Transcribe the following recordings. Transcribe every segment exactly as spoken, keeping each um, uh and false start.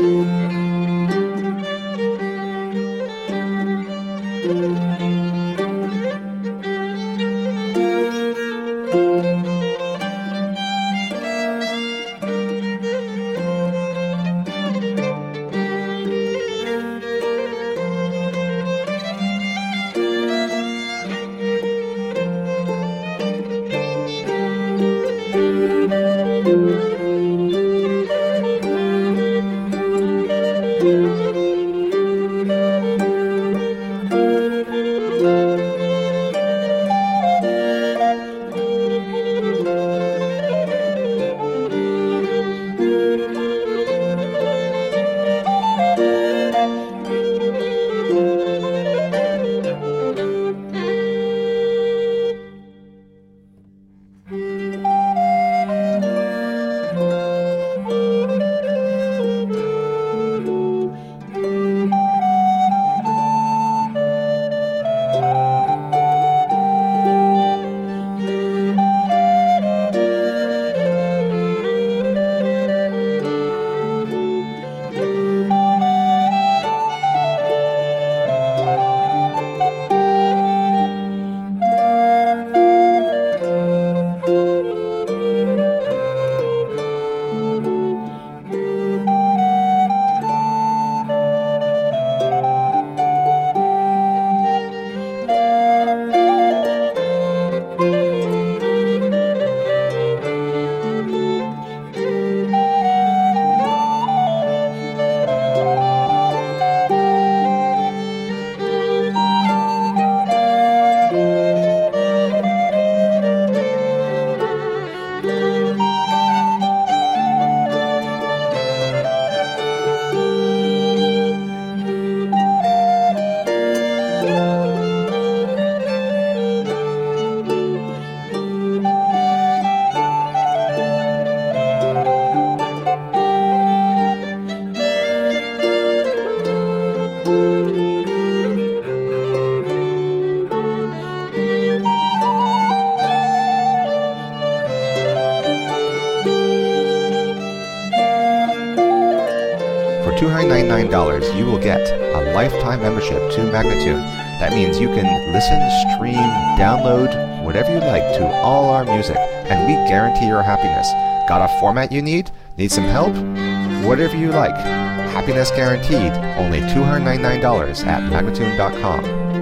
two hundred ninety-nine dollars, you will get a lifetime membership to Magnatune. That means you can listen, stream, download, whatever you like to all our music, and we guarantee your happiness. Got a format you need? Need some help? Whatever you like. Happiness guaranteed. Only two hundred ninety-nine dollars at Magnatune dot com.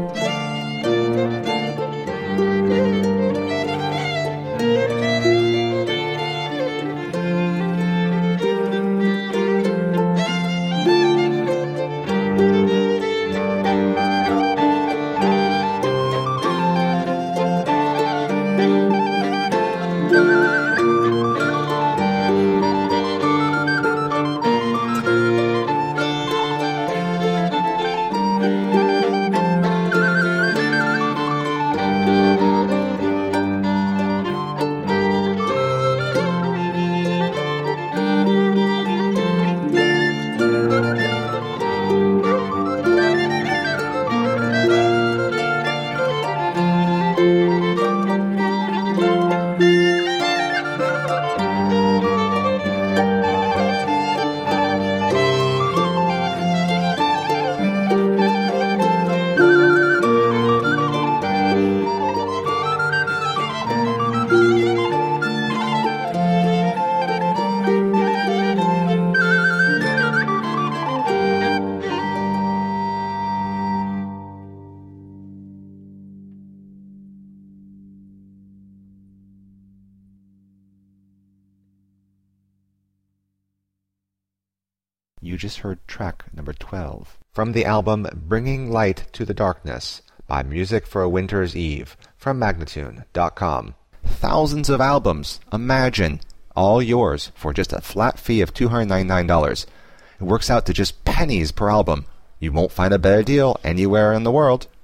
You just heard track number twelve from the album Bringing Light to the Darkness by Music for a Winter's Eve from Magnatune dot com. Thousands of albums, imagine, all yours for just a flat fee of two hundred ninety-nine dollars. It works out to just pennies per album. You won't find a better deal anywhere in the world.